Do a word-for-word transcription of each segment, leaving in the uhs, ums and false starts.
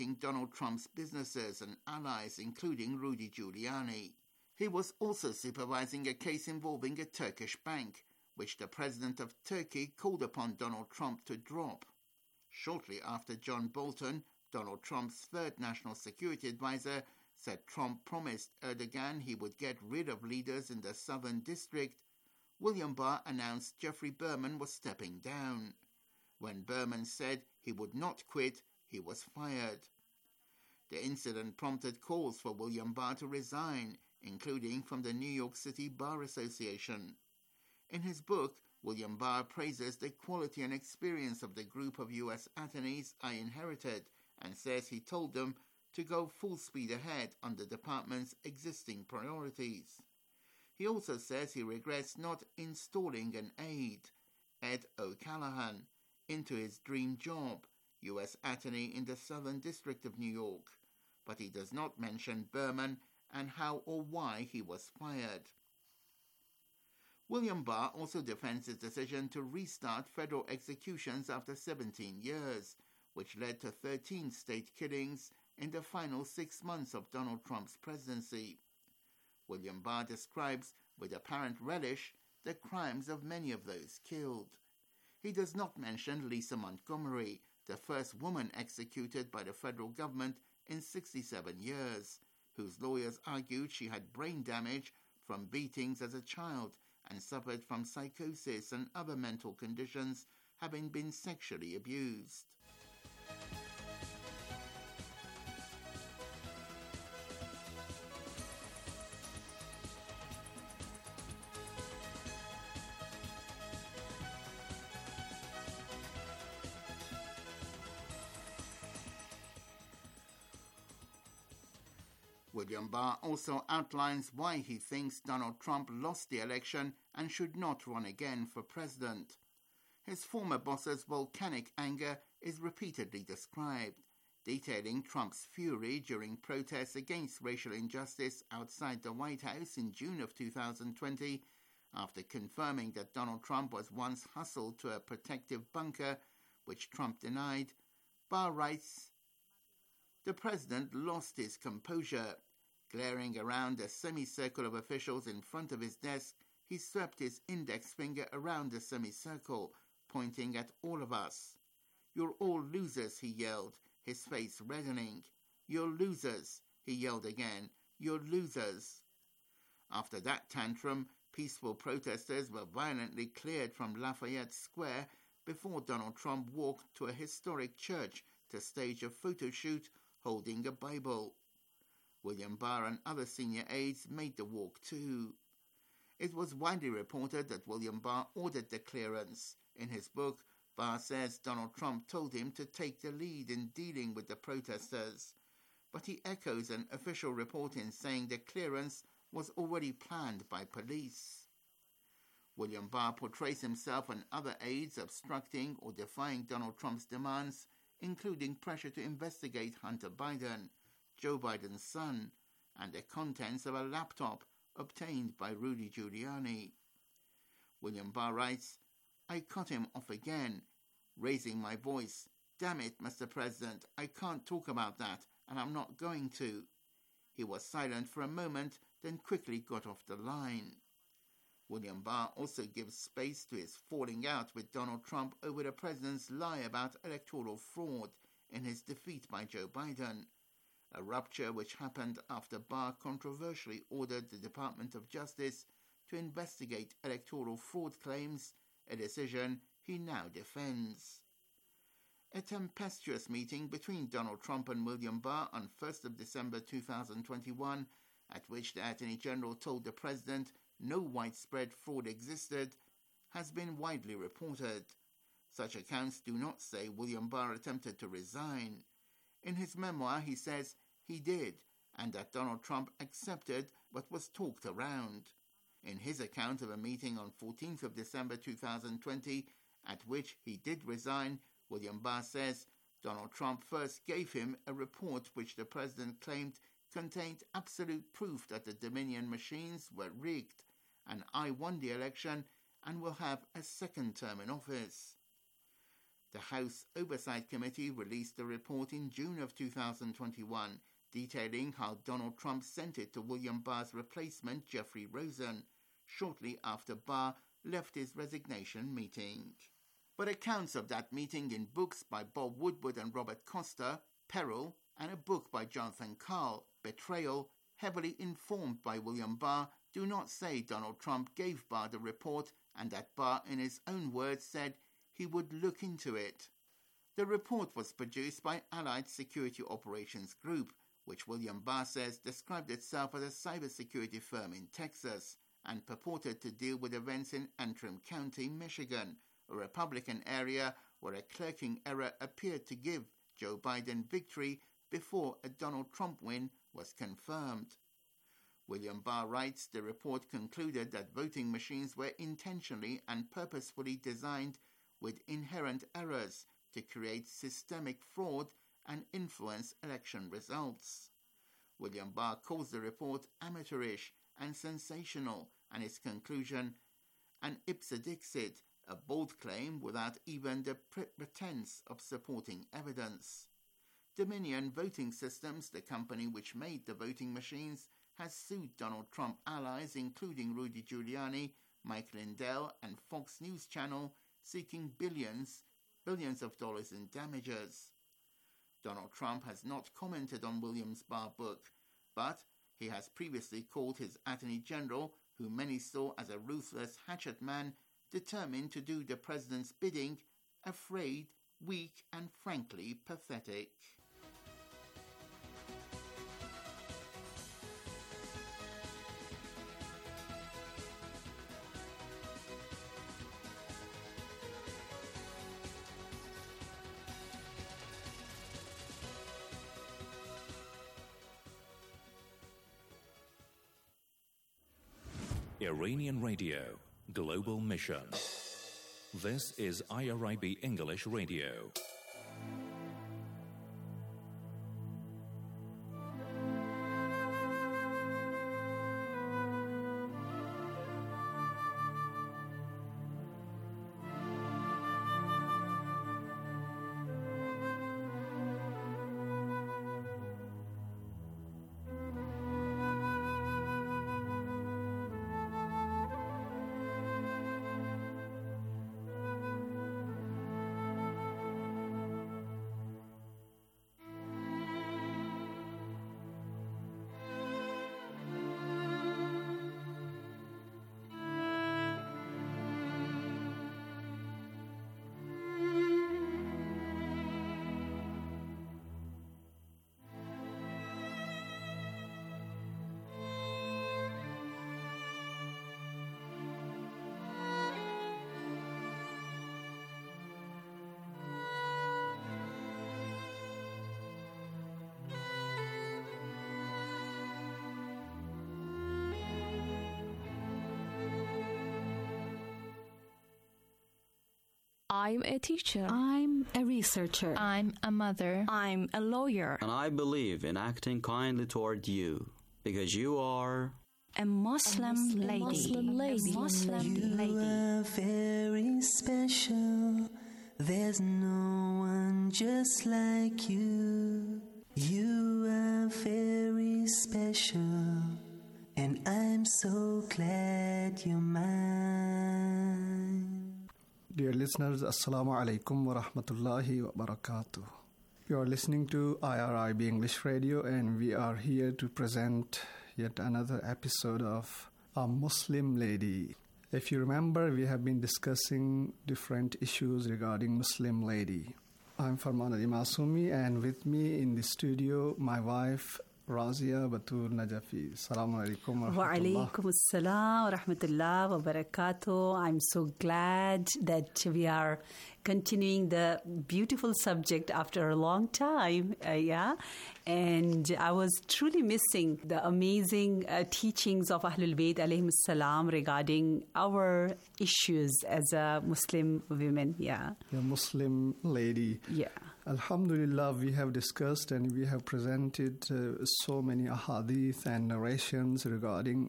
Donald Trump's businesses and allies, including Rudy Giuliani. He was also supervising a case involving a Turkish bank, which the president of Turkey called upon Donald Trump to drop. Shortly after John Bolton, Donald Trump's third national security advisor, said Trump promised Erdogan he would get rid of leaders in the Southern District, William Barr announced Geoffrey Berman was stepping down. When Berman said he would not quit, he was fired. The incident prompted calls for William Barr to resign, including from the New York City Bar Association. In his book, William Barr praises the quality and experience of the group of U S attorneys I inherited and says he told them to go full speed ahead on the department's existing priorities. He also says he regrets not installing an aide, Ed O'Callaghan, into his dream job, U S Attorney in the Southern District of New York, but he does not mention Berman and how or why he was fired. William Barr also defends his decision to restart federal executions after seventeen years, which led to thirteen state killings in the final six months of Donald Trump's presidency. William Barr describes with apparent relish the crimes of many of those killed. He does not mention Lisa Montgomery, the first woman executed by the federal government in sixty-seven years, whose lawyers argued she had brain damage from beatings as a child and suffered from psychosis and other mental conditions, having been sexually abused. William Barr also outlines why he thinks Donald Trump lost the election and should not run again for president. His former boss's volcanic anger is repeatedly described, detailing Trump's fury during protests against racial injustice outside the White House in June of two thousand twenty, after confirming that Donald Trump was once hustled to a protective bunker, which Trump denied. Barr writes, "The president lost his composure. Glaring around a semicircle of officials in front of his desk, he swept his index finger around the semicircle, pointing at all of us. 'You're all losers,' he yelled, his face reddening. 'You're losers,' he yelled again. 'You're losers.' After that tantrum, peaceful protesters were violently cleared from Lafayette Square before Donald Trump walked to a historic church to stage a photo shoot holding a Bible. William Barr and other senior aides made the walk too. It was widely reported that William Barr ordered the clearance. In his book, Barr says Donald Trump told him to take the lead in dealing with the protesters, but he echoes an official report in saying the clearance was already planned by police. William Barr portrays himself and other aides obstructing or defying Donald Trump's demands, including pressure to investigate Hunter Biden, Joe Biden's son, and the contents of a laptop obtained by Rudy Giuliani. William Barr writes, "I cut him off again, raising my voice. 'Damn it, Mister President, I can't talk about that, and I'm not going to.' He was silent for a moment, then quickly got off the line." William Barr also gives space to his falling out with Donald Trump over the president's lie about electoral fraud in his defeat by Joe Biden, a rupture which happened after Barr controversially ordered the Department of Justice to investigate electoral fraud claims, a decision he now defends. A tempestuous meeting between Donald Trump and William Barr on first of December two thousand twenty-one, at which the Attorney General told the President no widespread fraud existed, has been widely reported. Such accounts do not say William Barr attempted to resign. In his memoir, he says he did, and that Donald Trump accepted but was talked around. In his account of a meeting on fourteenth of December two thousand twenty, at which he did resign, William Barr says Donald Trump first gave him a report which the president claimed contained absolute proof that the Dominion machines were rigged, and I won the election and will have a second term in office. The House Oversight Committee released a report in June of two thousand twenty-one detailing how Donald Trump sent it to William Barr's replacement, Jeffrey Rosen, shortly after Barr left his resignation meeting. But accounts of that meeting in books by Bob Woodward and Robert Costa, Peril, and a book by Jonathan Karl, Betrayal, heavily informed by William Barr, do not say Donald Trump gave Barr the report and that Barr, in his own words, said he would look into it. The report was produced by Allied Security Operations Group, which William Barr says described itself as a cybersecurity firm in Texas and purported to deal with events in Antrim County, Michigan, a Republican area where a clerking error appeared to give Joe Biden victory before a Donald Trump win was confirmed. William Barr writes, the report concluded that voting machines were intentionally and purposefully designed with inherent errors to create systemic fraud and influence election results. William Barr calls the report amateurish and sensational, and its conclusion an ipse dixit, a bold claim without even the pretense of supporting evidence. Dominion Voting Systems, the company which made the voting machines, has sued Donald Trump allies, including Rudy Giuliani, Mike Lindell, and Fox News Channel, seeking billions, billions of dollars in damages. Donald Trump has not commented on Williams' Barr book, but he has previously called his Attorney General, who many saw as a ruthless hatchet man, determined to do the president's bidding, afraid, weak, and frankly pathetic. Iranian Radio, Global Mission. This is I R I B English Radio. I'm a teacher. I'm a researcher. I'm a mother. I'm a lawyer. And I believe in acting kindly toward you, because you are a Muslim, a Muslim lady. Muslim lady. A Muslim lady. You are very special. There's no one just like you. You are very special, and I'm so glad you're mine. Dear listeners, Assalamu alaikum wa rahmatullahi wa barakatuh. You are listening to I R I B English Radio, and we are here to present yet another episode of A Muslim Lady. If you remember, we have been discussing different issues regarding Muslim lady. I'm Farman Ali Masumi, and with me in the studio, my wife, Razia Batul Najafi. Assalamu alaikum wa rahmatullah. Wa alaikum assalam wa rahmatullah wa barakatuh. I'm so glad that we are continuing the beautiful subject after a long time. Uh, yeah. And I was truly missing the amazing uh, teachings of Ahlul Bayt alayhim salam regarding our issues as a Muslim women. Yeah. A Muslim lady. Yeah. Alhamdulillah, we have discussed and we have presented uh, so many ahadith and narrations regarding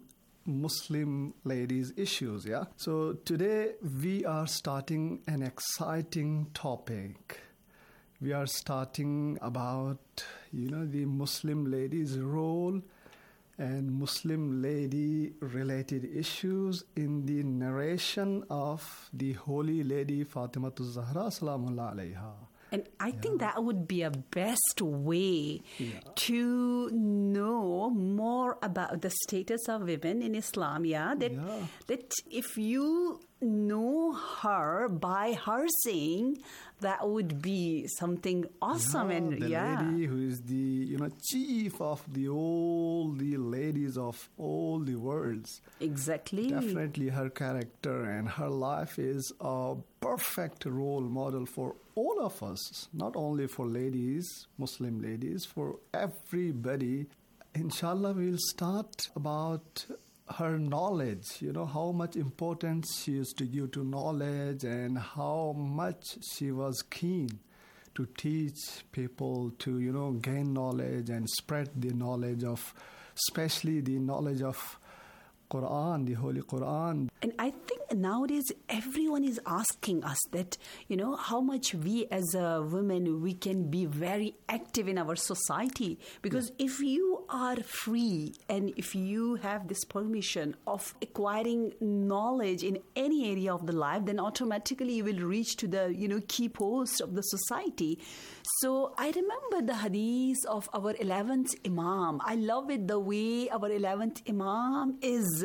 Muslim ladies' issues, yeah? So today we are starting an exciting topic. We are starting about, you know, the Muslim ladies' role and Muslim lady related issues in the narration of the Holy Lady Fatimatul Zahra Salamullah Alayha. And I Yeah. think that would be a best way Yeah. to know more about the status of women in Islam. Yeah, that Yeah. that if you know her by her saying, that would be something awesome. Yeah, and the yeah, lady who is the, you know, chief of the all the ladies of all the worlds. exactly. Definitely her character and her life is a perfect role model for all of us, not only for ladies, Muslim ladies, for everybody. Inshallah, we'll start about her knowledge, you know, how much importance she used to give to knowledge and how much she was keen to teach people to, you know, gain knowledge and spread the knowledge of, especially the knowledge of Quran, the Holy Quran. And I think nowadays everyone is asking us that, you know, how much we as a women, we can be very active in our society. Because if you are free and if you have this permission of acquiring knowledge in any area of the life, then automatically you will reach to the, you know, key post of the society. So I remember the hadith of our eleventh Imam. I love it the way our eleventh Imam is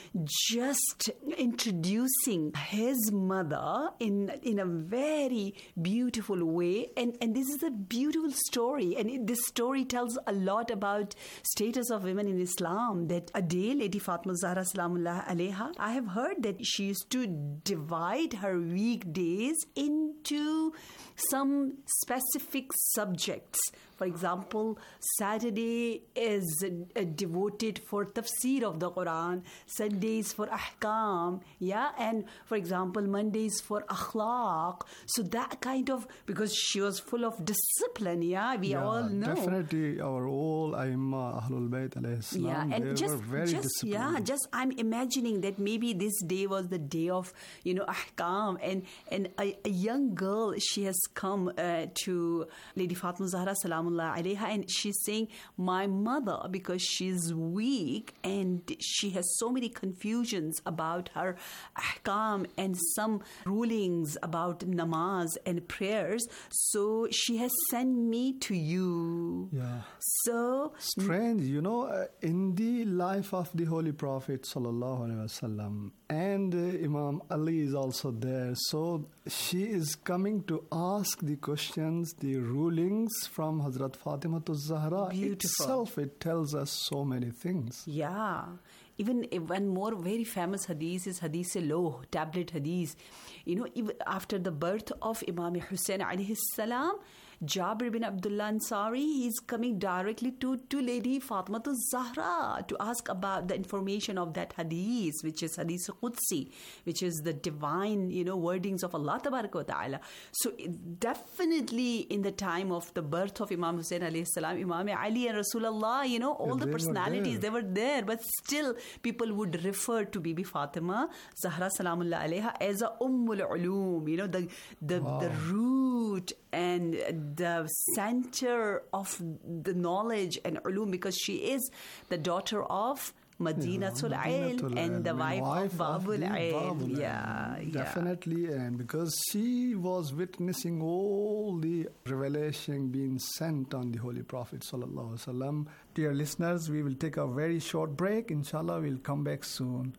just introducing his mother in in a very beautiful way, and and this is a beautiful story, and it, this story tells a lot about status of women in Islam. That a day Lady Fatima Zahra Salamullah Alayha, I have heard that she used to divide her weekdays into some specific subjects. For example, Saturday is uh, devoted for tafsir of the Quran, Sundays for ahkam, yeah, and for example, Mondays for akhlaq. So that kind of, because she was full of discipline, yeah, we Yeah, all know. Definitely our all Aimma Ahlul Bayt alayhi salam, Yeah, and they just, were very just disciplined. yeah, just I'm imagining that maybe this day was the day of, you know, ahkam, and and a, a young girl, she has come uh, to Lady Fatima Zahra Salamullah Alayha, and she's saying, my mother, because she's weak and she has so many confusions about her ahkam and some rulings about namaz and prayers, so she has sent me to you. Yeah. So Strange, you know, uh, in the life of the Holy Prophet sallallahu alaihi wasallam, and uh, Imam Ali is also there. So she is coming to ask the questions, the rulings from Hazrat Fatima Zahra. Beautiful. Itself, it tells us so many things. Yeah. Even if one more very famous hadith is Hadith Loh, tablet hadith. You know, even after the birth of Imam Hussein alayhi salam, Jabir bin Abdullah Ansari, he's coming directly to, to Lady Fatima Zahra to ask about the information of that hadith, which is Hadith Qudsi, which is the divine, you know, wordings of Allah Tabaraka wa Ta'ala. So it- definitely in the time of the birth of Imam Hussein alayhi salam, Imam Ali and Rasulullah, you know, all Yeah, the they were personalities, there. they were there, but still people would refer to Bibi Fatima Zahra Salamullah Alayha as a Ummul Ulum, you know, the the, the root and the center of the knowledge and ulum, because she is the daughter of Madinatul Ilm Madinatul and the Ilm, wife, wife of Babul the Ilm. Babul Yeah, Ilm. yeah. Definitely, and because she was witnessing all the revelation being sent on the Holy Prophet sallallahu alaihi wasallam. Dear listeners, we will take a very short break. Inshallah, we'll come back soon.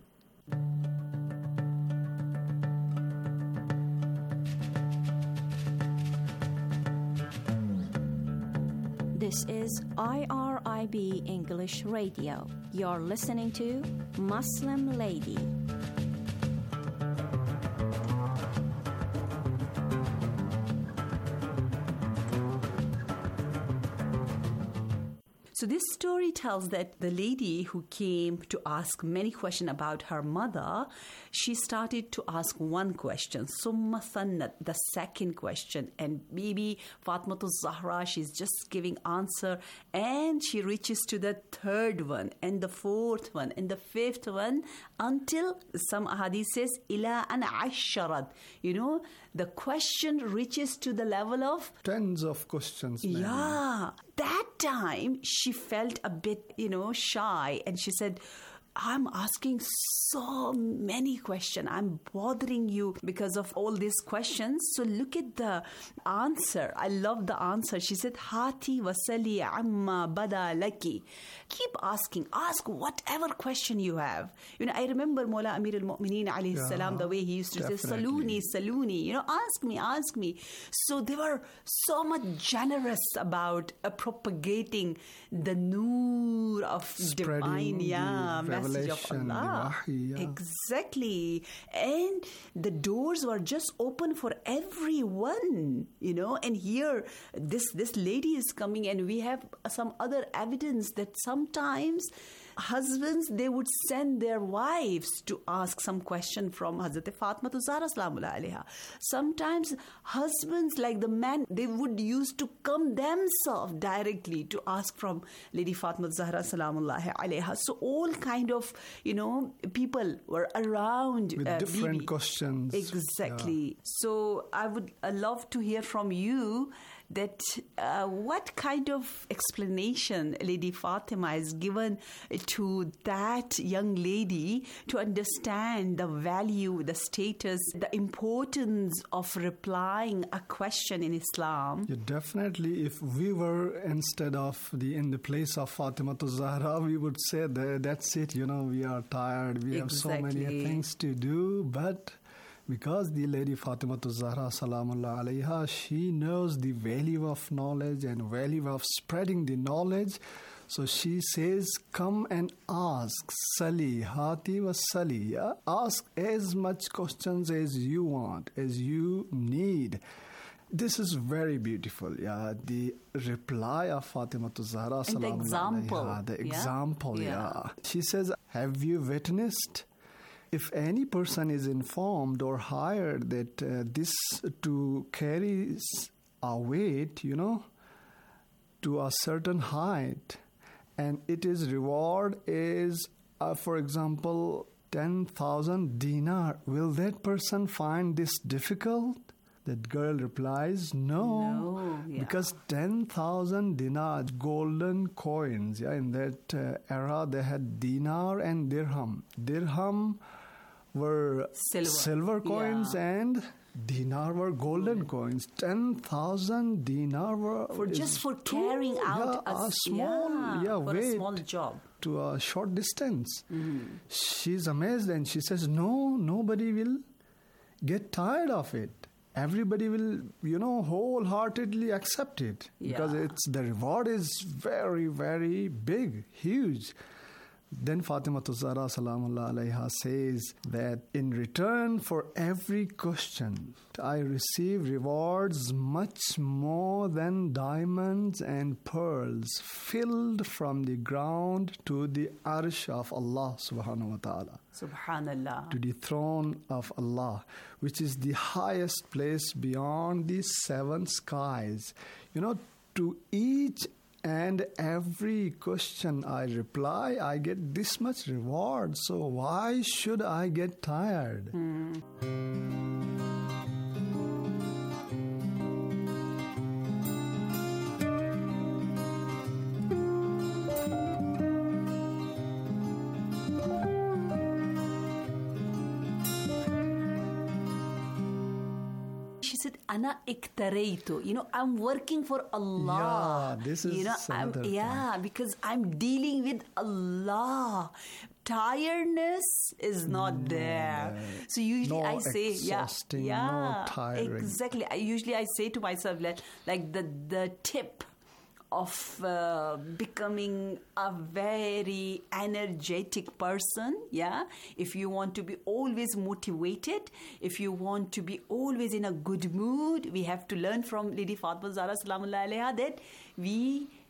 This is I R I B English Radio. You're listening to Muslim Lady. So this story tells that the lady who came to ask many questions about her mother, she started to ask one question, Summa Thannat, the second question, and maybe Fatmatul Zahra, she's just giving answer, and she reaches to the third one, and the fourth one, and the fifth one, until some hadith says, ila an asharat. You know, the question reaches to the level of tens of questions. Maybe. Yeah. That time she felt a bit, you know, shy, and she said, I'm asking so many questions. I'm bothering you because of all these questions. So look at the answer. I love the answer. She said, Hati wasali amma bada laki. Keep asking. Ask whatever question you have. You know, I remember Mawla Amir al-Mu'mineen alayhi yeah, salam, the way he used to definitely. say, Saluni, Saluni. You know, ask me, ask me. So they were so much generous about uh, propagating the noor of Spreading divine yeah, the message of Allah. Wahi, yeah. Exactly. And the doors were just open for everyone, you know. And here, this, this lady is coming, and we have some other evidence that sometimes husbands, they would send their wives to ask some question from Hazrat Fatmatul Zahra Salamullah Alaiha. Sometimes husbands, like the man, they would used to come themselves directly to ask from Lady Fatmatul Zahra Salamullah Alaiha. So all kind of, you know, people were around with uh, different Bibi. questions. Exactly. Yeah. So I would uh, love to hear from you that uh, what kind of explanation Lady Fatima has given to that young lady to understand the value, the status, the importance of replying a question in Islam. Yeah, definitely. If we were instead of the in the place of Fatima Zahra, we would say that that's it. You know, we are tired. We exactly. have so many things to do, but because the Lady Fatima Zahra Salamullah Alaiha, she knows the value of knowledge and value of spreading the knowledge. So she says, come and ask. Sali, hati wa sali. Yeah? Ask as much questions as you want, as you need. This is very beautiful. Yeah, the reply of Fatima Zahra Salamullah Alaiha. The example. The yeah? example, yeah. yeah. She says, have you witnessed? If any person is informed or hired that uh, this to carry a weight, you know, to a certain height, and it is reward is, uh, for example, ten thousand dinar, will that person find this difficult? That girl replies, no, no yeah. because ten thousand dinar, golden coins. Yeah, in that uh, era, they had dinar and dirham. Dirham were silver, silver coins yeah. and dinar were golden mm. coins. ten thousand dinar were... For just for carrying too, out yeah, a, a small yeah, yeah, for weight a small job. To a short distance. Mm. She's amazed and she says, no, nobody will get tired of it. Everybody will, you know, wholeheartedly accept it. Yeah. Because it's the reward is very, very big, huge. Then Fatima Zahra Salamullah Alaiha says that in return for every question, I receive rewards much more than diamonds and pearls filled from the ground to the arsh of Allah subhanahu wa ta'ala. Subhanallah. To the throne of Allah, which is the highest place beyond the seven skies. You know, to each and every question I reply, I get this much reward. So why should I get tired? Mm. She said, "Ana iktaraytu." You know, I'm working for Allah. Yeah, this is you know, I'm, yeah, point. Because I'm dealing with Allah. Tiredness is not no, there. So usually no I say, yeah, yeah, no tiring. Exactly. I usually I say to myself, like, like the the tip of uh, becoming a very energetic person, yeah? If you want to be always motivated, if you want to be always in a good mood, we have to learn from Lady Fatima Zahra Salamullah Alaiha that we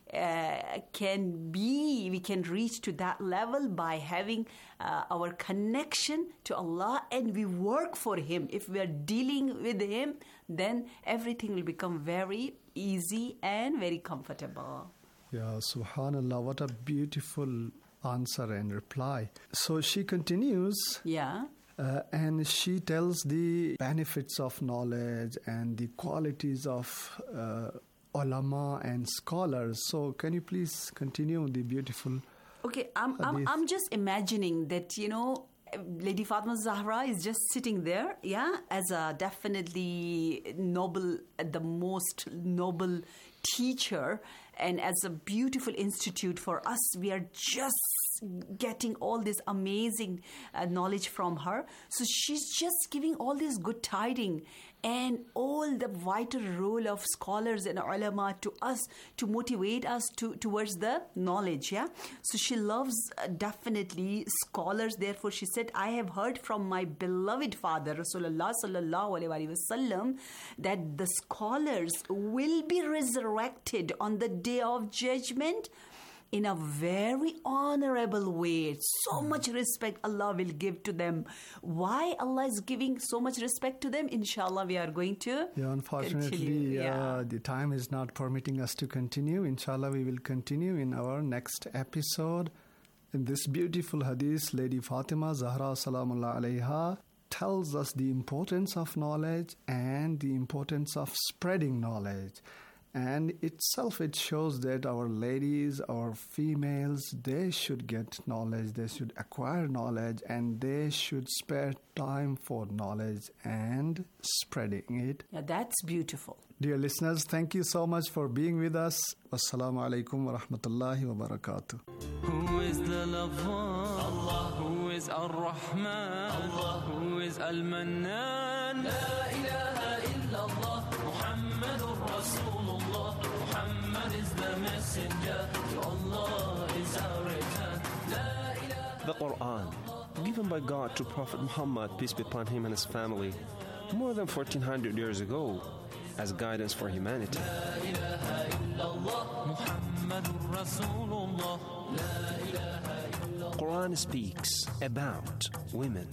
uh, can be, we can reach to that level by having uh, our connection to Allah, and we work for Him. If we are dealing with Him, then everything will become very easy and very comfortable. Yeah, subhanallah, what a beautiful answer and reply. So she continues. Yeah. Uh, and she tells the benefits of knowledge and the qualities of uh, ulama and scholars. So can you please continue the beautiful Okay, I'm, I'm, I'm just imagining that, you know, Lady Fatima Zahra is just sitting there, yeah, as a definitely noble, the most noble teacher, and as a beautiful institute for us. We are just getting all this amazing uh, knowledge from her. So she's just giving all this good tiding and all the vital role of scholars and ulama to us to motivate us to towards the knowledge. Yeah. So she loves uh, definitely scholars. Therefore, she said, I have heard from my beloved father, Rasulullah sallallahu alaihi wasallam, that the scholars will be resurrected on the day of judgment in a very honorable way. So much respect Allah will give to them. Why Allah is giving so much respect to them? Inshallah, we are going to Yeah, unfortunately, continue. Yeah. Uh, the time is not permitting us to continue. Inshallah, we will continue in our next episode. In this beautiful hadith, Lady Fatima Zahra Salamullah Alayha tells us the importance of knowledge and the importance of spreading knowledge. And itself, it shows that our ladies, our females, they should get knowledge, they should acquire knowledge, and they should spare time for knowledge and spreading it. Yeah, that's beautiful. Dear listeners, thank you so much for being with us. Wassalamu alaikum wa rahmatullahi wa barakatuh. Who is the lover? Allah. Who is Ar-Rahman? Allah. Who is Al-Mannan? La ilaha illallah. Muhammadur Rasulullah. Muhammad is the messenger. To Allah is our return. La ilaha. The Quran, given by God to Prophet Muhammad, peace be upon him and his family, more than fourteen hundred years ago, as guidance for humanity. La ilaha illallah. Muhammadur Rasulullah. La ilaha illallah. Quran speaks about women.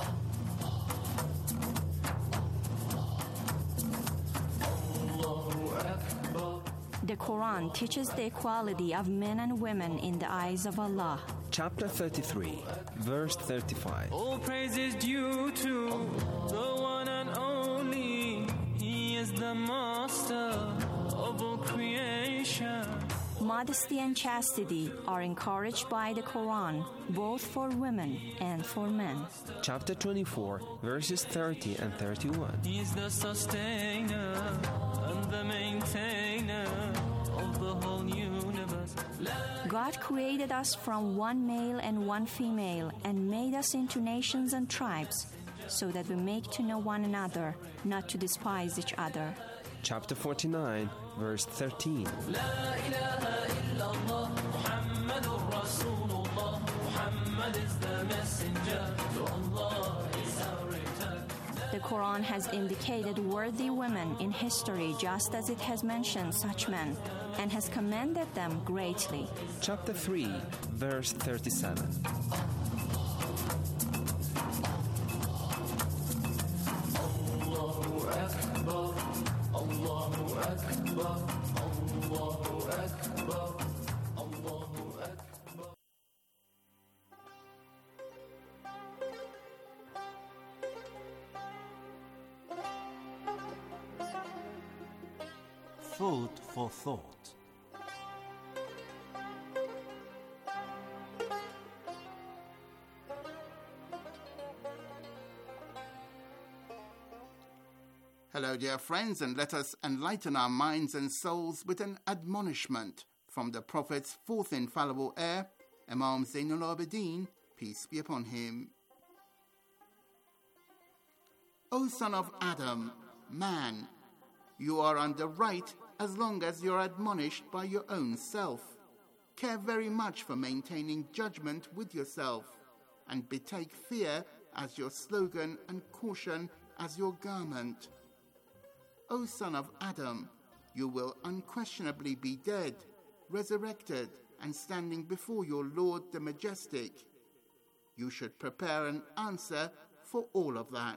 The Quran teaches the equality of men and women in the eyes of Allah. Chapter thirty-three, verse thirty-five. All praise is due to the one and only. He is the master of all creation. Modesty and chastity are encouraged by the Quran, both for women and for men. Chapter twenty-four, verses thirty and thirty-one. He is the sustainer and the maintainer of the whole universe. God created us from one male and one female and made us into nations and tribes so that we make to know one another, not to despise each other. Chapter forty-nine, verse thirteen. La ilaha illallah. Muhammadur Rasulullah. Muhammad is the messenger. To Allah is our return. The Quran has indicated worthy women in history just as it has mentioned such men and has commended them greatly. Chapter three, verse thirty-seven. Allahu Akbar. Allahu Akbar. Allahu Akbar. Allahu Akbar. Food for thought. Hello, dear friends, and let us enlighten our minds and souls with an admonishment from the Prophet's fourth infallible heir, Imam Zainul Abidin, peace be upon him. O son of Adam, man, you are on the right as long as you're admonished by your own self. Care very much for maintaining judgment with yourself, and betake fear as your slogan and caution as your garment. O son of Adam, you will unquestionably be dead, resurrected and standing before your Lord the Majestic. You should prepare an answer for all of that.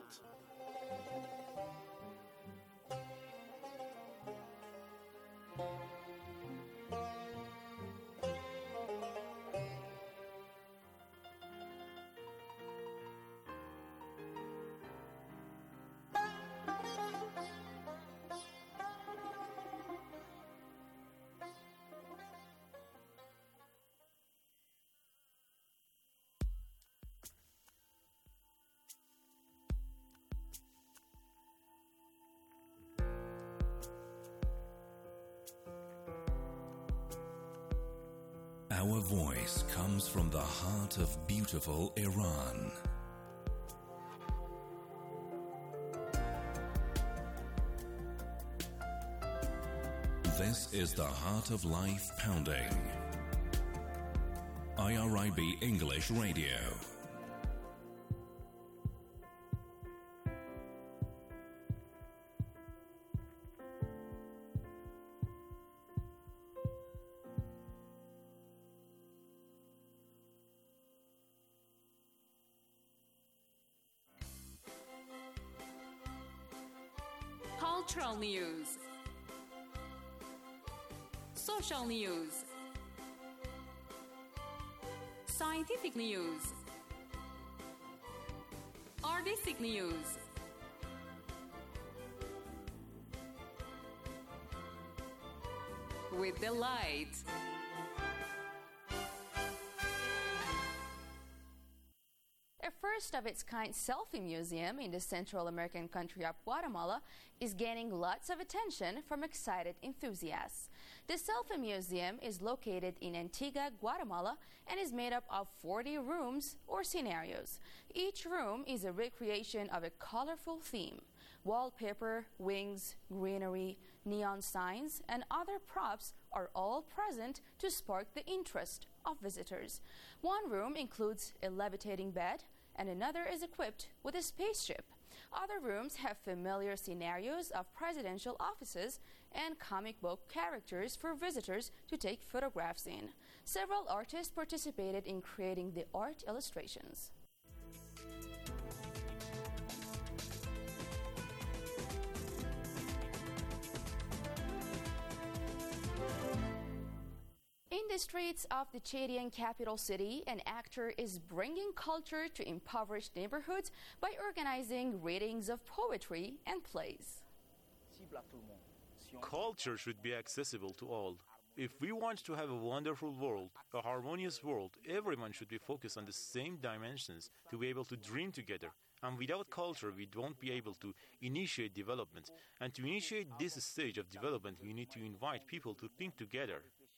Our voice comes from the heart of beautiful Iran. This is the Heart of Life Pounding. I R I B English Radio. Cultural news, social news, scientific news, artistic news, with delight. A first-of-its-kind selfie museum in the Central American country of Guatemala is gaining lots of attention from excited enthusiasts. The selfie museum is located in Antigua, Guatemala, and is made up of forty rooms or scenarios. Each room is a recreation of a colorful theme. Wallpaper, wings, greenery, neon signs, and other props are all present to spark the interest of visitors. One room includes a levitating bed, and another is equipped with a spaceship. Other rooms have familiar scenarios of presidential offices and comic book characters for visitors to take photographs in. Several artists participated in creating the art illustrations. In the streets of the Chadian capital city, an actor is bringing culture to impoverished neighborhoods by organizing readings of poetry and plays. Culture should be accessible to all. If we want to have a wonderful world, a harmonious world, everyone should be focused on the same dimensions to be able to dream together. And without culture, we won't be able to initiate development. And to initiate this stage of development, we need to invite people to think together.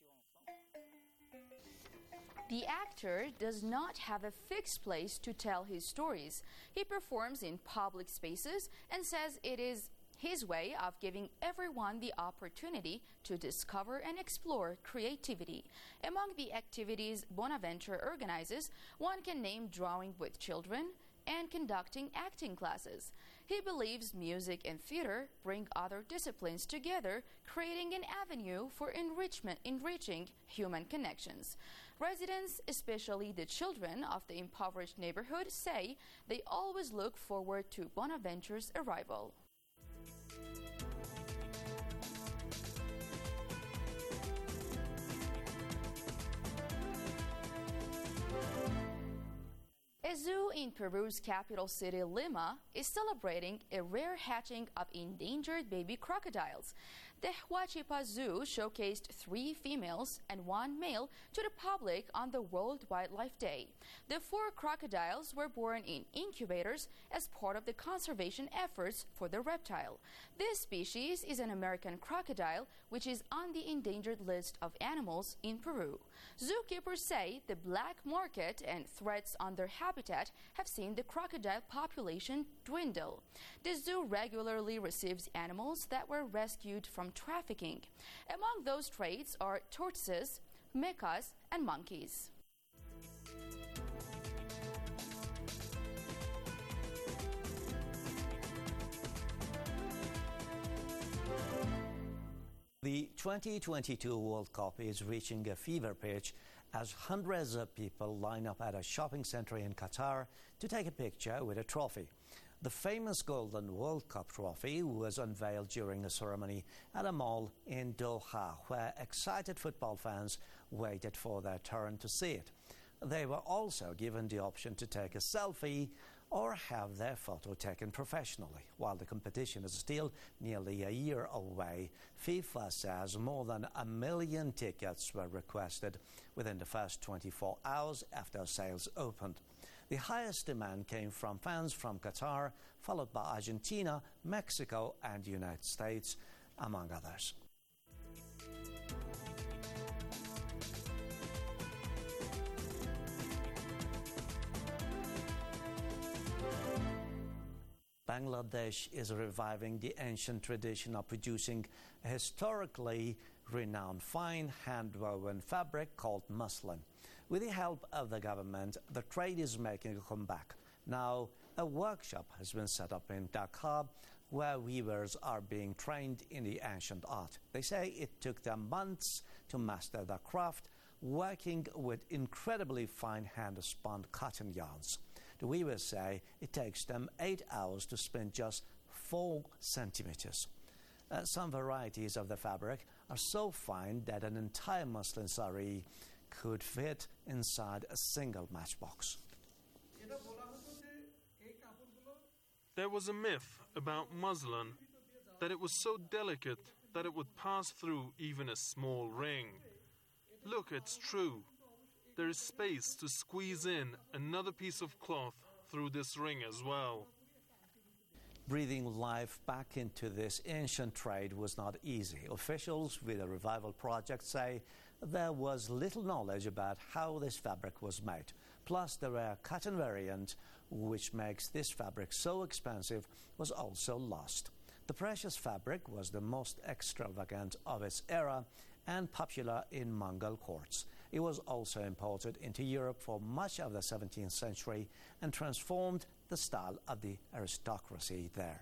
The actor does not have a fixed place to tell his stories. He performs in public spaces and says it is his way of giving everyone the opportunity to discover and explore creativity. Among the activities Bonaventure organizes, one can name drawing with children and conducting acting classes. He believes music and theater bring other disciplines together, creating an avenue for enrichment, enriching human connections. Residents, especially the children of the impoverished neighborhood, say they always look forward to Bonaventure's arrival. A zoo in Peru's capital city, Lima, is celebrating a rare hatching of endangered baby crocodiles. The Huachipa Zoo showcased three females and one male to the public on the World Wildlife Day. The four crocodiles were born in incubators as part of the conservation efforts for the reptile. This species is an American crocodile, which is on the endangered list of animals in Peru. Zookeepers say the black market and threats on their habitat have seen the crocodile population dwindle. The zoo regularly receives animals that were rescued from trafficking. Among those traits are tortoises, mecas, and monkeys. The twenty twenty-two World Cup is reaching a fever pitch as hundreds of people line up at a shopping centre in Qatar to take a picture with a trophy. The famous Golden World Cup trophy was unveiled during a ceremony at a mall in Doha, where excited football fans waited for their turn to see it. They were also given the option to take a selfie or have their photo taken professionally. While the competition is still nearly a year away, FIFA says more than a million tickets were requested within the first twenty-four hours after sales opened. The highest demand came from fans from Qatar, followed by Argentina, Mexico, and the United States, among others. Bangladesh is reviving the ancient tradition of producing a historically renowned fine hand-woven fabric called muslin. With the help of the government, the trade is making a comeback. Now, a workshop has been set up in Dhaka where weavers are being trained in the ancient art. They say it took them months to master the craft, working with incredibly fine hand-spun cotton yarns. The weavers say it takes them eight hours to spin just four centimeters. Uh, some varieties of the fabric are so fine that an entire muslin sari could fit inside a single matchbox. There was a myth about muslin that it was so delicate that it would pass through even a small ring. Look, it's true. There is space to squeeze in another piece of cloth through this ring as well. Breathing life back into this ancient trade was not easy. Officials with a revival project say there was little knowledge about how this fabric was made. Plus, the rare cotton variant, which makes this fabric so expensive, was also lost. The precious fabric was the most extravagant of its era and popular in Mongol courts. It was also imported into Europe for much of the seventeenth century and transformed the style of the aristocracy there.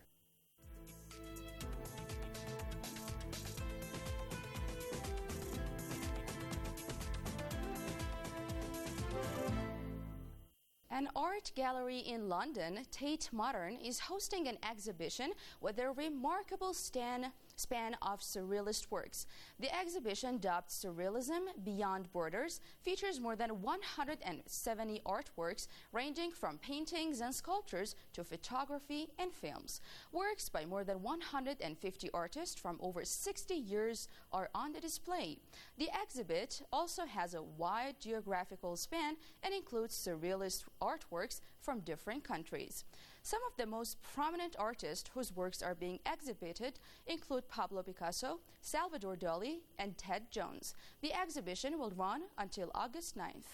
An art gallery in London, Tate Modern, is hosting an exhibition with a remarkable stan span of surrealist works. The exhibition, dubbed Surrealism Beyond Borders, features more than one hundred seventy artworks ranging from paintings and sculptures to photography and films. Works by more than one hundred fifty artists from over sixty years are on the display. The exhibit also has a wide geographical span and includes surrealist artworks from different countries. Some of the most prominent artists whose works are being exhibited include Pablo Picasso, Salvador Dali, and Ted Jones. The exhibition will run until August ninth.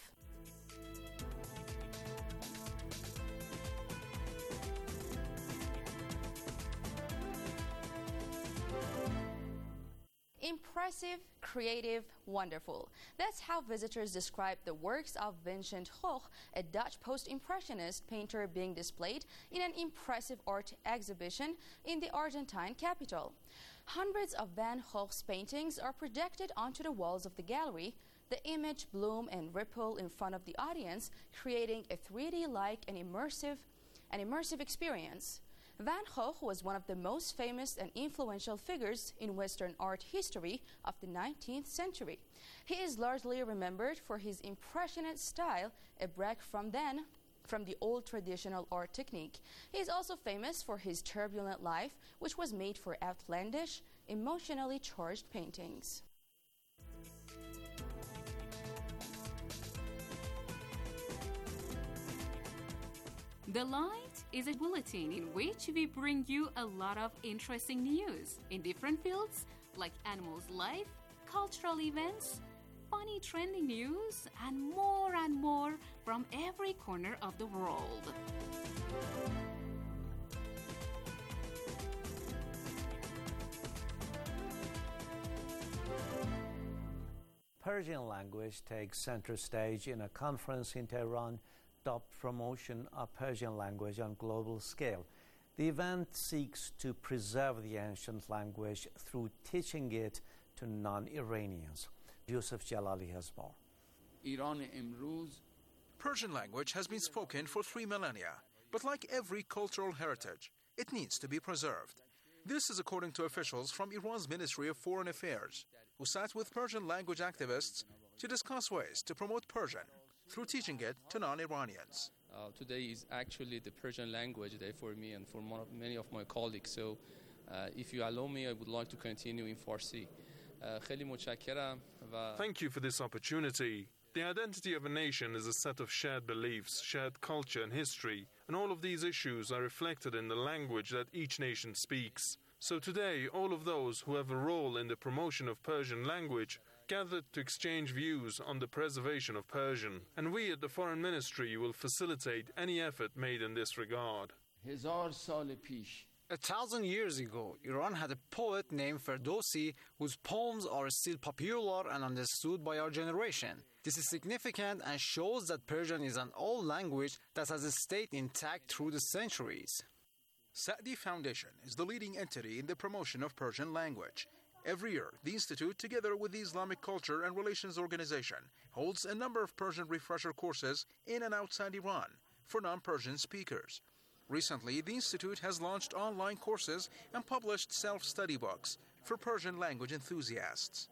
Impressive, creative, wonderful. That's how visitors describe the works of Vincent Gogh, a Dutch post-impressionist painter being displayed in an impressive art exhibition in the Argentine capital. Hundreds of Van Gogh's paintings are projected onto the walls of the gallery, the image bloom and ripple in front of the audience, creating a three D-like and immersive, an immersive experience. Van Gogh was one of the most famous and influential figures in Western art history of the nineteenth century. He is largely remembered for his impressionist style, a break from then from the old traditional art technique. He is also famous for his turbulent life, which was made for outlandish, emotionally charged paintings. The Light is a bulletin in which we bring you a lot of interesting news in different fields like animals' life, cultural events, funny trending news, and more and more from every corner of the world. Persian language takes center stage in a conference in Tehran dubbed Promotion of Persian Language on Global Scale. The event seeks to preserve the ancient language through teaching it to non-Iranians. Yusuf Jalali has more. Persian language has been spoken for three millennia, but like every cultural heritage, it needs to be preserved. This is according to officials from Iran's Ministry of Foreign Affairs, who sat with Persian language activists to discuss ways to promote Persian through teaching it to non-Iranians. Uh, today is actually the Persian language day for me and for many of my colleagues. So uh, if you allow me, I would like to continue in Farsi. Uh, Thank you for this opportunity. The identity of a nation is a set of shared beliefs, shared culture and history, and all of these issues are reflected in the language that each nation speaks. So today, all of those who have a role in the promotion of Persian language gathered to exchange views on the preservation of Persian, and we at the Foreign Ministry will facilitate any effort made in this regard. A thousand years ago, Iran had a poet named Ferdowsi whose poems are still popular and understood by our generation. This is significant and shows that Persian is an old language that has stayed intact through the centuries. Sa'di Foundation is the leading entity in the promotion of Persian language. Every year, the Institute, together with the Islamic Culture and Relations Organization, holds a number of Persian refresher courses in and outside Iran for non-Persian speakers. Recently, the Institute has launched online courses and published self-study books for Persian language enthusiasts.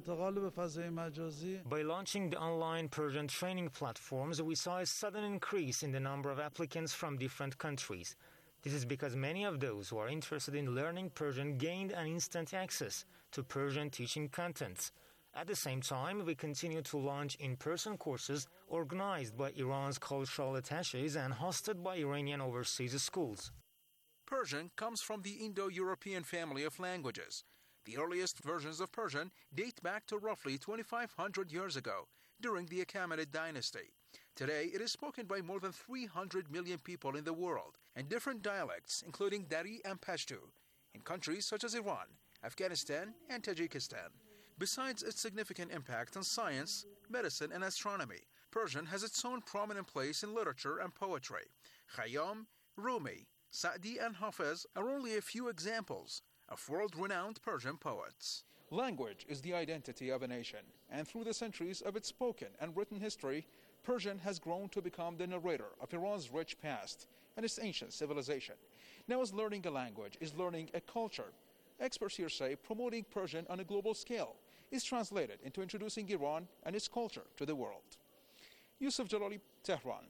By launching the online Persian training platforms, we saw a sudden increase in the number of applicants from different countries. This is because many of those who are interested in learning Persian gained an instant access to Persian teaching contents. At the same time, we continue to launch in-person courses organized by Iran's cultural attaches and hosted by Iranian overseas schools. Persian comes from the Indo-European family of languages. The earliest versions of Persian date back to roughly twenty-five hundred years ago, during the Achaemenid dynasty. Today, it is spoken by more than three hundred million people in the world, and different dialects, including Dari and Pashto, in countries such as Iran, Afghanistan, and Tajikistan. Besides its significant impact on science, medicine, and astronomy, Persian has its own prominent place in literature and poetry. Khayyam, Rumi, Sa'di, and Hafiz are only a few examples of world-renowned Persian poets. Language is the identity of a nation, and through the centuries of its spoken and written history, Persian has grown to become the narrator of Iran's rich past and its ancient civilization. Now, as learning a language is learning a culture, experts here say promoting Persian on a global scale is translated into introducing Iran and its culture to the world. Yusuf Jalali, Tehran.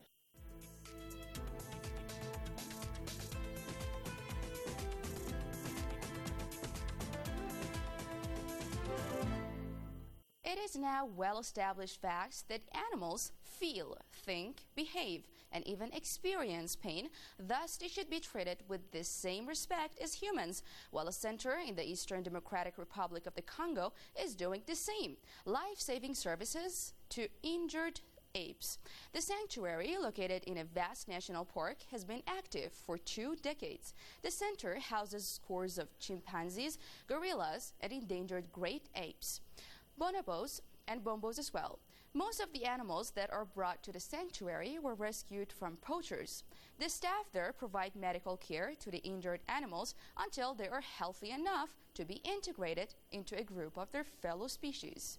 It is now well-established fact that animals feel, think, behave, and even experience pain. Thus, they should be treated with the same respect as humans, while a center in the Eastern Democratic Republic of the Congo is doing the same, life-saving services to injured apes. The sanctuary, located in a vast national park, has been active for two decades. The center houses scores of chimpanzees, gorillas, and endangered great apes, bonobos, and bombos as well. Most of the animals that are brought to the sanctuary were rescued from poachers. The staff there provide medical care to the injured animals until they are healthy enough to be integrated into a group of their fellow species.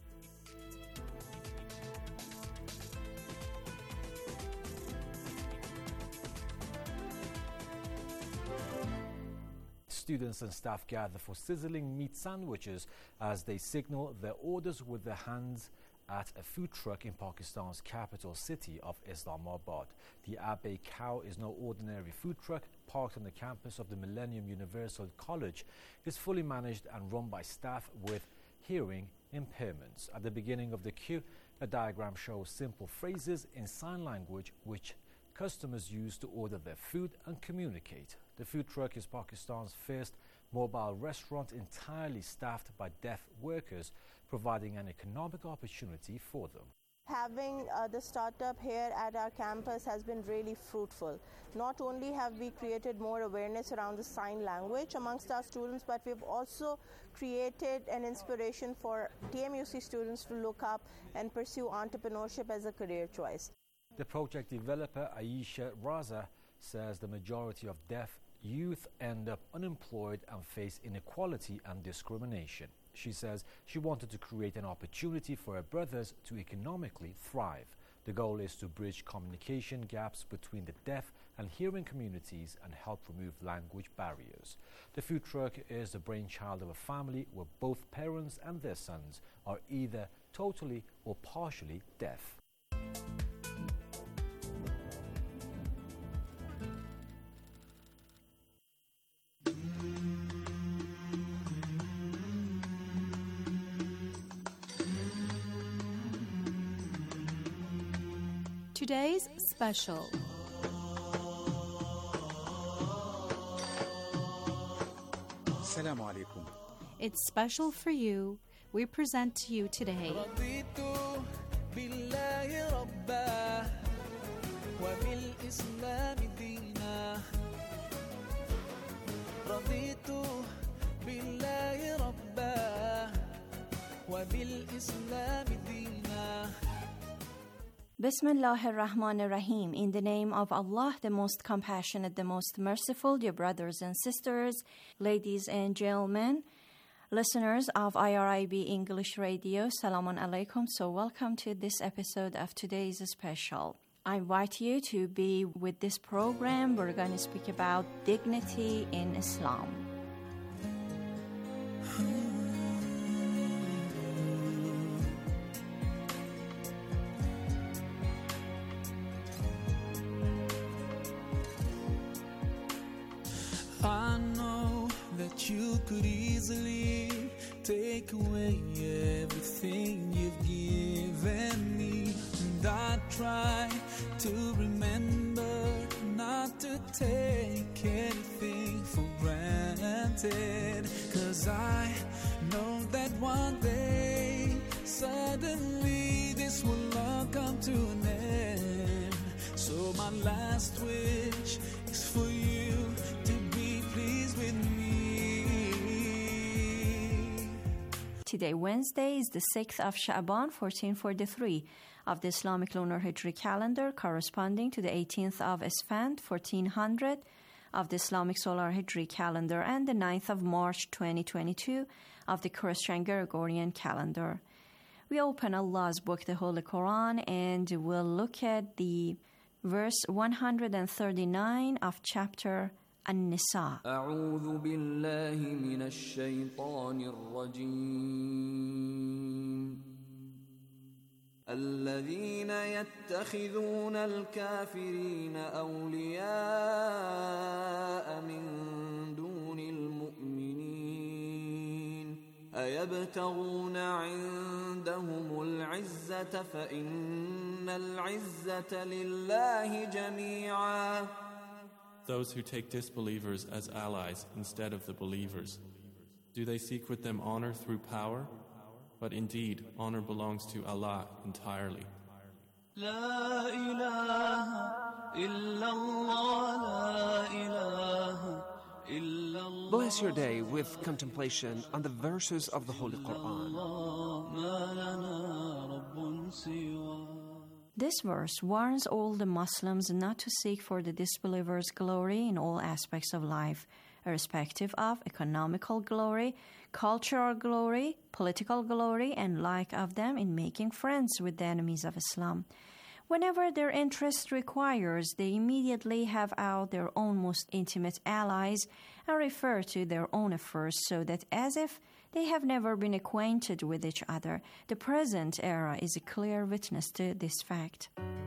Students and staff gather for sizzling meat sandwiches as they signal their orders with their hands at a food truck in Pakistan's capital city of Islamabad. The Abbey Cow is no ordinary food truck. Parked on the campus of the Millennium Universal College, is fully managed and run by staff with hearing impairments. At the beginning of the queue, a diagram shows simple phrases in sign language which customers use to order their food and communicate. The food truck is Pakistan's first mobile restaurant entirely staffed by deaf workers, providing an economic opportunity for them. Having uh, the startup here at our campus has been really fruitful. Not only have we created more awareness around the sign language amongst our students, but we've also created an inspiration for T M U C students to look up and pursue entrepreneurship as a career choice. The project developer Aisha Raza says the majority of deaf youth end up unemployed and face inequality and discrimination. She says she wanted to create an opportunity for her brothers to economically thrive. The goal is to bridge communication gaps between the deaf and hearing communities and help remove language barriers. The food truck is the brainchild of a family where both parents and their sons are either totally or partially deaf. Today's special. Assalamu alaikum. It's special for you. We present to you today Bismillahir Rahmanir Rahim. In the name of Allah, the most compassionate, the most merciful, dear brothers and sisters, ladies and gentlemen, listeners of I R I B English Radio, Salamun Alaikum. So welcome to this episode of today's special. I invite you to be with this program. We're going to speak about dignity in Islam. I know that you could easily take away everything you've given me, and I try to remember not to take anything for granted, 'cause I know that one day suddenly this will all come to an end. So my last wish is for you to be pleased with me. Today, Wednesday, is the sixth of Sha'ban, fourteen forty-three of the Islamic lunar Hijri calendar, corresponding to the eighteenth of Esfand, fourteen hundred of the Islamic solar Hijri calendar, and the ninth of March, twenty twenty-two of the Christian Gregorian calendar. We open Allah's book, the Holy Quran, and we'll look at the verse one hundred thirty-nine of chapter An-Nisa. أعوذ بالله من الشيطان الرجيم الذين يتخذون الكافرين أولياء من دون المؤمنين أيبتغون عندهم العزة فإن العزة لله جميعا. Those who take disbelievers as allies instead of the believers, do they seek with them honor through power? But indeed, honor belongs to Allah entirely. لا إله إلا الله لا إله إلا الله. Bless your day with contemplation on the verses of the Holy Quran. ما لنا رب سواه. This verse warns all the Muslims not to seek for the disbelievers' glory in all aspects of life, irrespective of economical glory, cultural glory, political glory, and like of them in making friends with the enemies of Islam. Whenever their interest requires, they immediately have out their own most intimate allies and refer to their own affairs, so that as if they have never been acquainted with each other. The present era is a clear witness to this fact.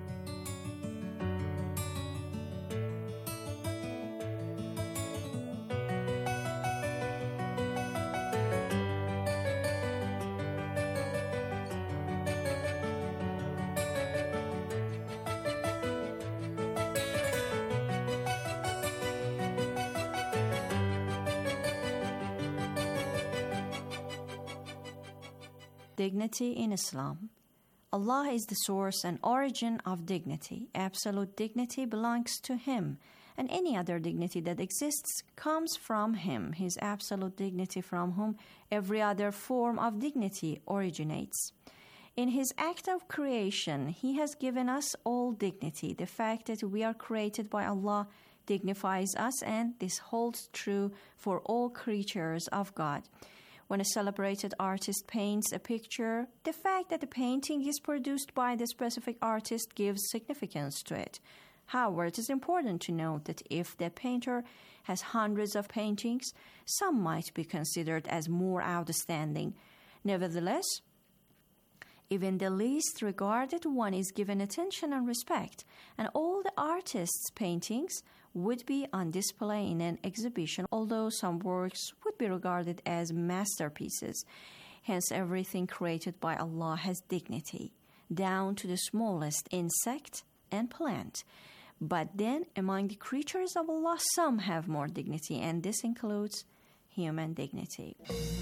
Dignity in Islam. Allah is the source and origin of dignity. Absolute dignity belongs to Him, and any other dignity that exists comes from Him, His absolute dignity, from whom every other form of dignity originates. In His act of creation, He has given us all dignity. The fact that we are created by Allah dignifies us, and this holds true for all creatures of God. When a celebrated artist paints a picture, the fact that the painting is produced by the specific artist gives significance to it. However, it is important to note that if the painter has hundreds of paintings, some might be considered as more outstanding. Nevertheless, even the least regarded one is given attention and respect, and all the artist's paintings would be on display in an exhibition, although some works would be regarded as masterpieces. Hence, everything created by Allah has dignity, down to the smallest insect and plant. But then, among the creatures of Allah, some have more dignity, and this includes human dignity.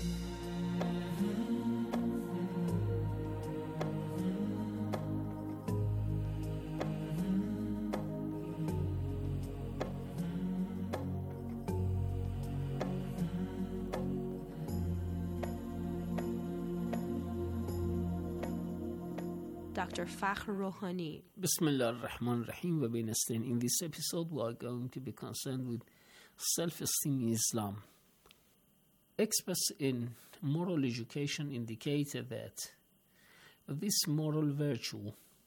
Doctor Fakhr Rohani. Bismillah ar-Rahman ar-Rahim wa bin Nasta'in. In this episode, we are going to be concerned with self-esteem in Islam. Experts in moral education indicated that this moral virtue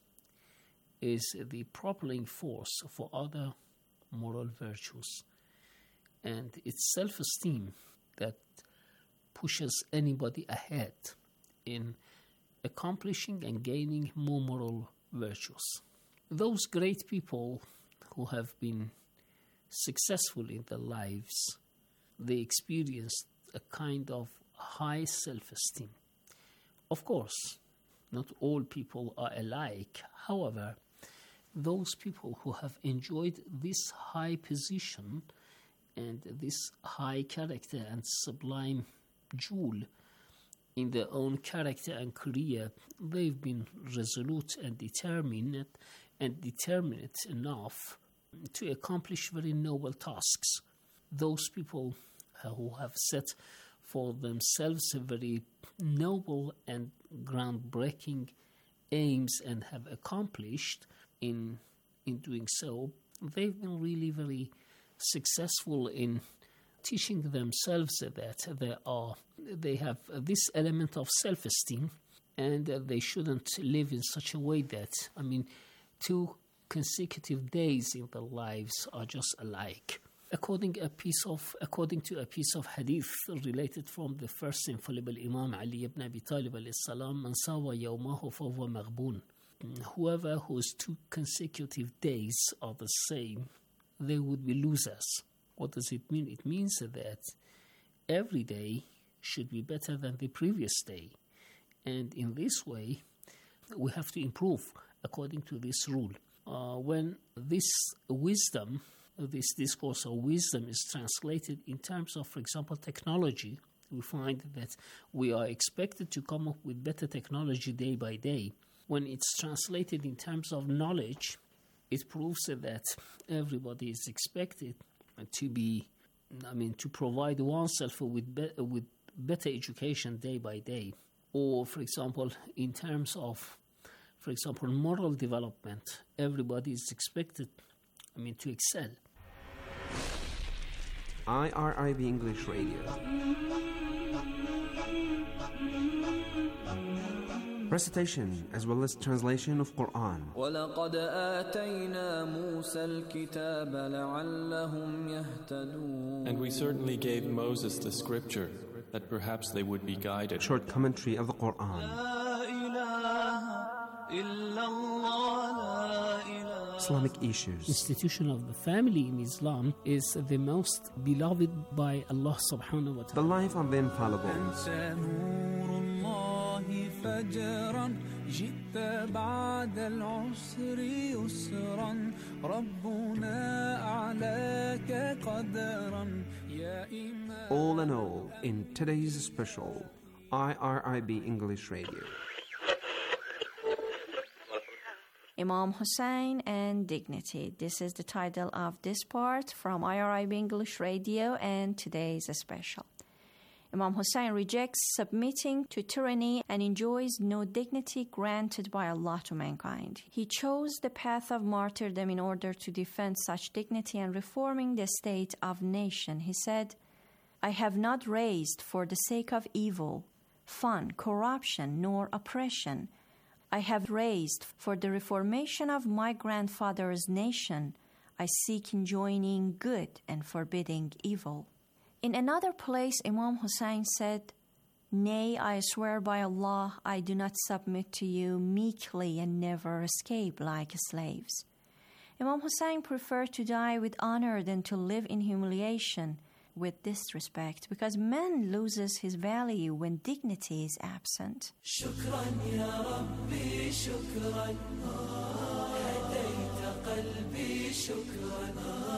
is the propelling force for other moral virtues, and it's self-esteem that pushes anybody ahead in accomplishing and gaining more moral virtues. Those great people who have been successful in their lives, they experienced a kind of high self-esteem. Of course, not all people are alike. However, those people who have enjoyed this high position and this high character and sublime jewel in their own character and career, they've been resolute and determined and determined enough to accomplish very noble tasks. Those people who have set for themselves very noble and groundbreaking aims and have accomplished in in doing so, they've been really very successful in teaching themselves that they are they have this element of self-esteem, and that they shouldn't live in such a way that, I mean, two consecutive days in their lives are just alike. According a piece of according to a piece of hadith related from the first infallible Imam Ali ibn Abi Talib alayhi salam, man sawa yawmahu fahuwa maghbun. Whoever whose two consecutive days are the same, they would be losers. What does it mean? It means that every day should be better than the previous day. And in this way, we have to improve according to this rule. Uh, when this wisdom, this discourse of wisdom is translated in terms of, for example, technology, we find that we are expected to come up with better technology day by day. When it's translated in terms of knowledge, it proves that everybody is expected to be, I mean, to provide oneself with be- with better education day by day. Or, for example, in terms of, for example, moral development, everybody is expected, I mean, to excel. I R I B English Radio. Recitation as well as translation of Quran. وَلَقَدْ آتَيْنَا مُوسَى الْكِتَابَ لَعَلَّهُمْ يَهْتَدُونَ. And we certainly gave Moses the scripture, that perhaps they would be guided. Short commentary of the Quran. Islamic issues. Institution of the family in Islam is the most beloved by Allah subhanahu wa ta'ala. The life of the infallibles. فجرا جئت بعد العسر يسرا ربنا أعلاك قدرا يا إمام. All in all, in today's special I R I B English Radio. Imam Hussein and Dignity. This is the title of this part from I R I B English Radio, and today's special. Imam Hussein rejects submitting to tyranny and enjoys no dignity granted by Allah to mankind. He chose the path of martyrdom in order to defend such dignity and reforming the state of nation. He said, I have not raised for the sake of evil, fun, corruption, nor oppression. I have raised for the reformation of my grandfather's nation. I seek enjoining good and forbidding evil. In another place, Imam Hussein said, Nay, I swear by Allah, I do not submit to you meekly and never escape like slaves. Imam Hussein preferred to die with honor than to live in humiliation with disrespect, because man loses his value when dignity is absent. شكرا يا ربي شكرا هديت قلبي شكرا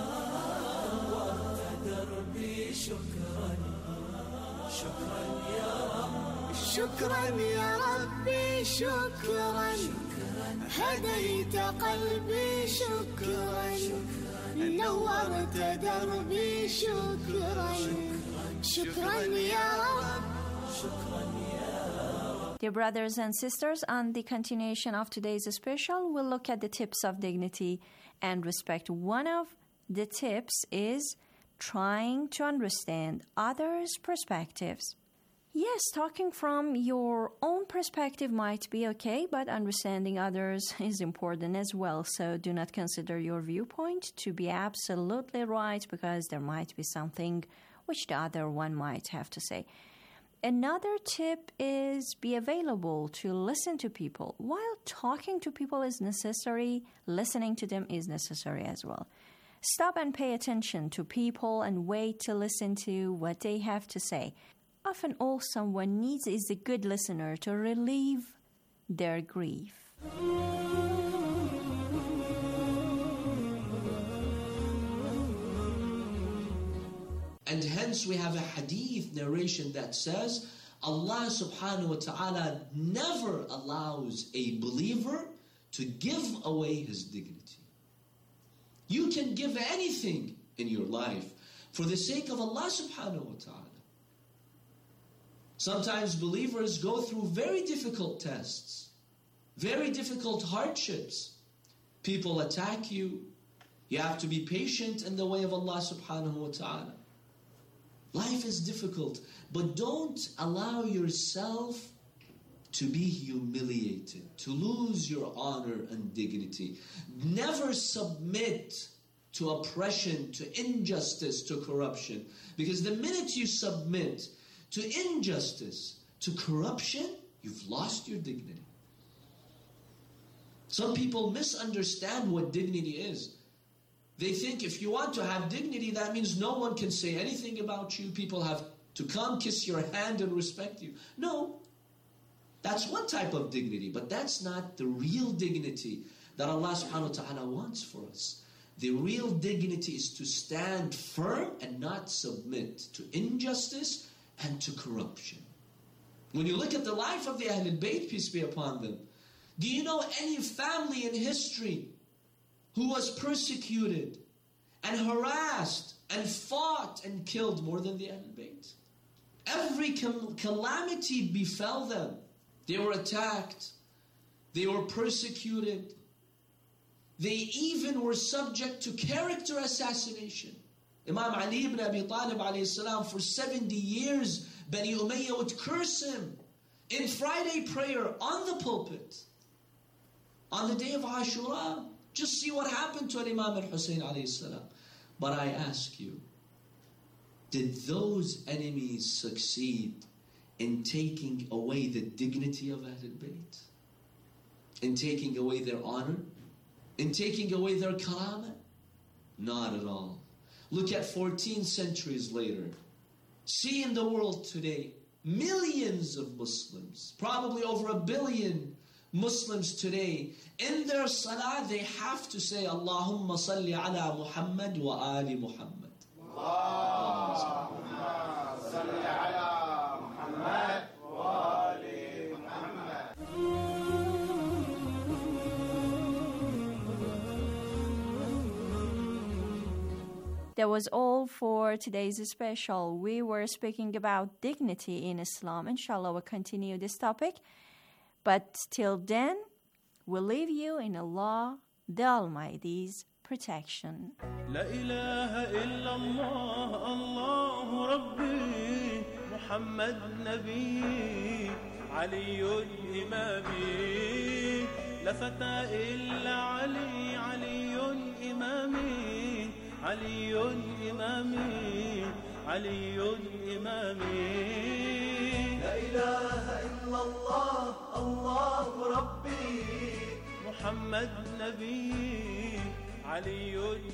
نورت دربي شكرا شكرا يا رب شكرا يا ربي شكرا هديت قلبي شكرا نورت دربي شكرا شكرا يا رب شكرا يا رب. Dear brothers and sisters, on the continuation of today's special, we'll look at the tips of dignity and respect. One of the tips is trying to understand others' perspectives. Yes, talking from your own perspective might be okay, but understanding others is important as well. So do not consider your viewpoint to be absolutely right, because there might be something which the other one might have to say. Another tip is be available to listen to people. While talking to people is necessary, listening to them is necessary as well. Stop and pay attention to people and wait to listen to what they have to say. Often all someone needs is a good listener to relieve their grief. And hence we have a hadith narration that says Allah subhanahu wa ta'ala never allows a believer to give away his dignity. You can give anything in your life for the sake of Allah subhanahu wa ta'ala. Sometimes believers go through very difficult tests, very difficult hardships. People attack you. You have to be patient in the way of Allah subhanahu wa ta'ala. Life is difficult, but don't allow yourself to be humiliated, to lose your honor and dignity. Never submit to oppression, to injustice, to corruption. Because the minute you submit to injustice, to corruption, you've lost your dignity. Some people misunderstand what dignity is. They think if you want to have dignity, that means no one can say anything about you. People have to come kiss your hand and respect you. No, that's one type of dignity, but that's not the real dignity that Allah subhanahu wa ta'ala wants for us. The real dignity is to stand firm and not submit to injustice and to corruption. When you look at the life of the Ahlul Bayt, peace be upon them, do you know any family in history who was persecuted and harassed and fought and killed more than the Ahlul Bayt? Every cal- calamity befell them. They were attacked. They were persecuted. They even were subject to character assassination. Imam Ali ibn Abi Talib alayhi salam, for seventy years, Bani Umayyah would curse him in Friday prayer on the pulpit. On the day of Ashura, just see what happened to Imam al-Hussein alayhi salam. But I ask you, did those enemies succeed in taking away the dignity of Ahlul Bayt? In taking away their honor? In taking away their karamah? Not at all. Look at fourteen centuries later. See in the world today, millions of Muslims, probably over a billion Muslims today, in their salah they have to say, Allahumma salli ala Muhammad wa ali Muhammad. Allahumma salli ala Muhammad wa ali Muhammad. That was all for today's special. We were speaking about dignity in Islam. Inshallah, we'll continue this topic. But till then, we'll leave you in Allah, the Almighty's protection. La ilaha illallah, Allah الله ربي محمد نبي علي إمامي لا فتى إلا علي علي إمامي علي إمامي علي إمامي لا إله إلا الله الله ربي محمد نبي علي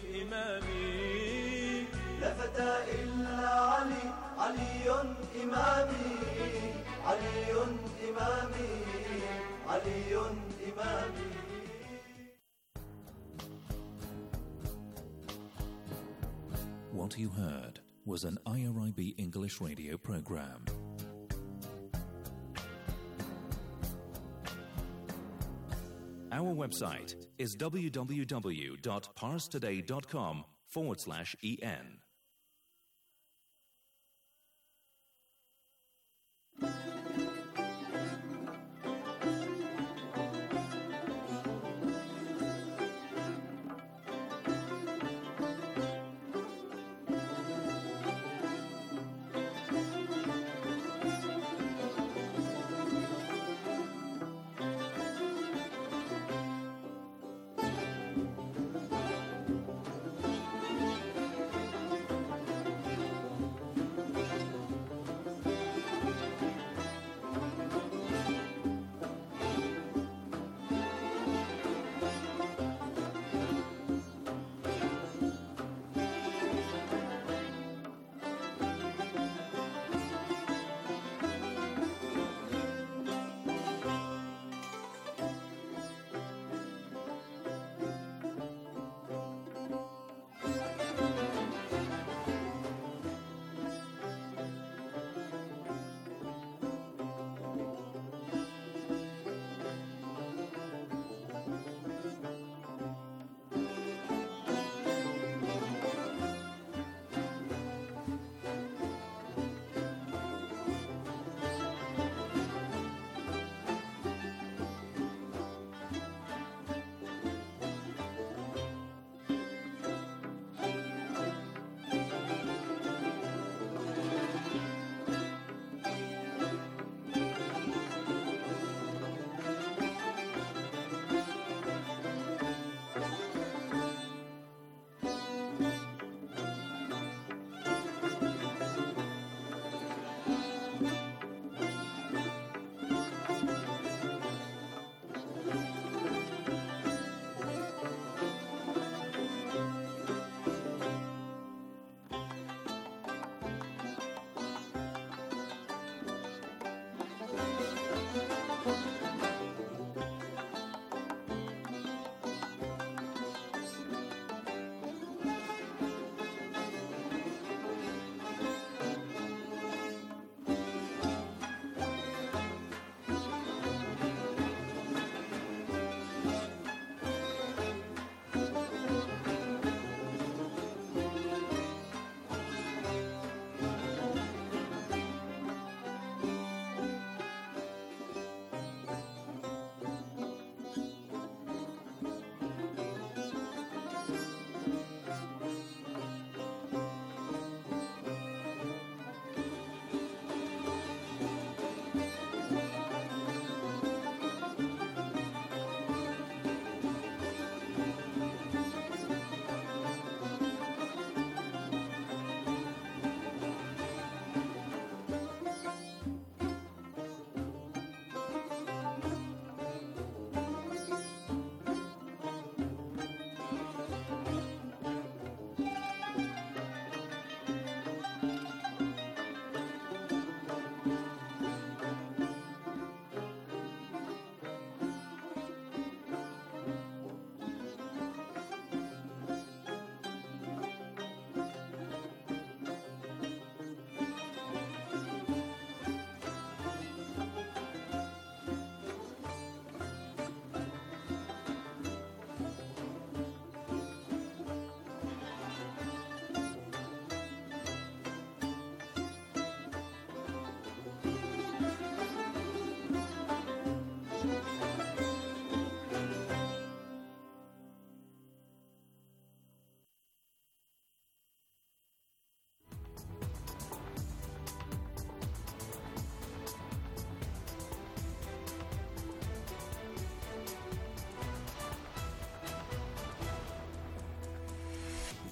إمامي لا فتى إلا علي علي إمامي علي إمامي علي إمامي. What you heard was an I R I B English radio program. Our website is www.parstoday.com forward slash en.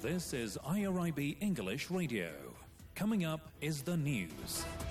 This is I R I B English Radio. Coming up is the news.